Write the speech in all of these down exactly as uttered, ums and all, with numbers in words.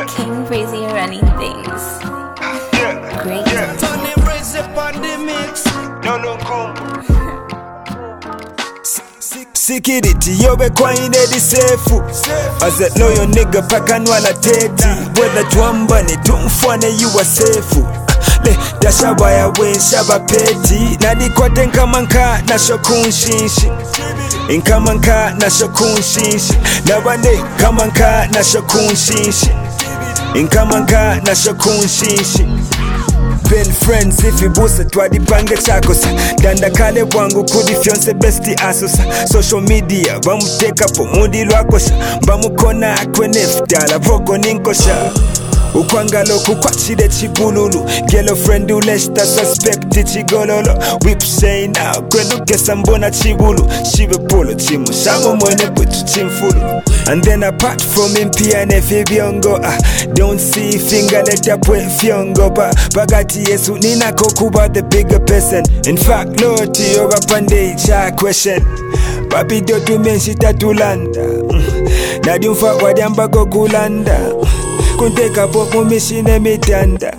King Breezy running things. Yeah, Great. yeah. Tony Breezy upon the mix. No, no, cool. Security, yobe kwa inedi sefu. As a loyal nigga paka nwala teti. Whether tuambane tumfwane you are safe. Le dashaba ya wen shaba peti. Nadi kwa tenka manka na shokun shinshi. Inka manka na shokun shinshi. Nabane kamanka na shokun shinshi. Inka manka na shokun shinshi. Been friends if you boost it twadipange chakosa danda kale bwangu kudi fyonse besti asosa social media bamuteka po mudi lwakosha bamukona akwenefdala voko ninkosha ukwangalo kukwachide chibululu girlfriend uleshta suspect chigololo whip say now kwenukesa mbona chibulu shibe polo chimu shango mwene kwetu chimfulu. And then apart from him pia nefi biongo ah, don't see finger leta pwe fiongo ba bagati yesu nina kokuba the bigger person. In fact Lord yoga pande cha question babi do tu menshi tatulanda mm. Nadi mfa wadiamba gokulanda kunteka popo mishine mitanda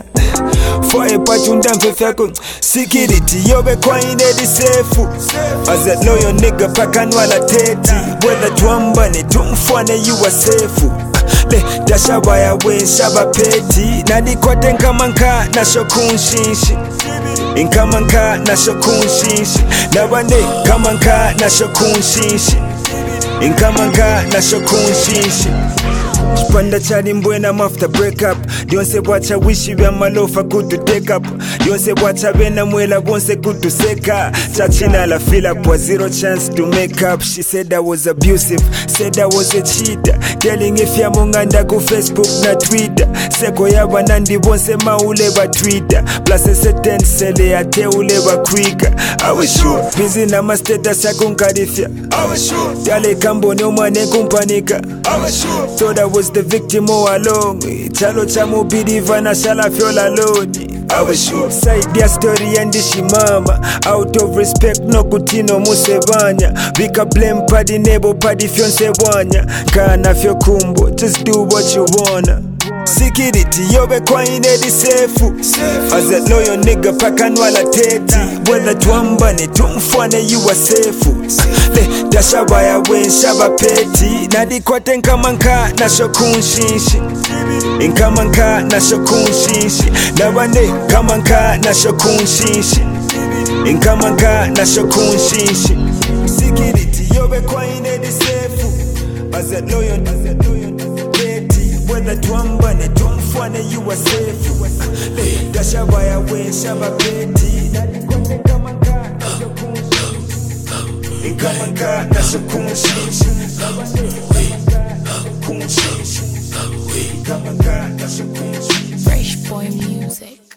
Foye pachunda mfefeko security yobe kwa inedi sefu. As a loyal nigga paka nwala teti. Whether tuambane tumfwane you are safe. Le dashaba ya wen shaba peti. Nadi kwa tenka manka na shokun shinshi. Inka manka na shokun shinshi. Nabane kamanka na shokun shinshi. Inka manka na shokun shinshi. Chipanda chali mbwena after break up. Dionse wacha wishi vya malofa kutu take up. Dionse wacha vena mwela bonse kutu seka. Chachina la feel up was zero chance to make up. She said I was abusive, said I was a cheater. Telling if ya munganda ku Facebook na Twitter. Seko ya banandi bonse maule ba Twitter. Plus a certain sele ya te ule ba quicker. I was sure busy na ma status ya kunkarifia. I was sure Dale kambo ni umane kumpanika. I was sure thought I was the victim all along. Chalo chamo believe na shala fiola loni. I was sure side ya story and shimama. Out of respect no kutino musebanya. Vika blame padi nebo padi fiance wanya. Kana fyo kumbo just do what you wanna. Security yobe kwa inedi sefu. As a loyal nigga paka nwala teti. Whether tuambane tumfwane you are safe. Le dashaba ya wen shaba peti. Nadi kwa tenka manka na shokun shinshi. Inka manka na shokun shinshi. Nabane kamanka na shokun shinshi. Inka manka na shokun shinshi. Security yobe kwa inedi sefu. As a loyal peti. Whether tuambane tumfwane you are safe. Le dashaba ya wen shaba peti. Nadi kwa tenka manka na shokun shinshi. Inka manka na shokun shinshi. Fresh boy music.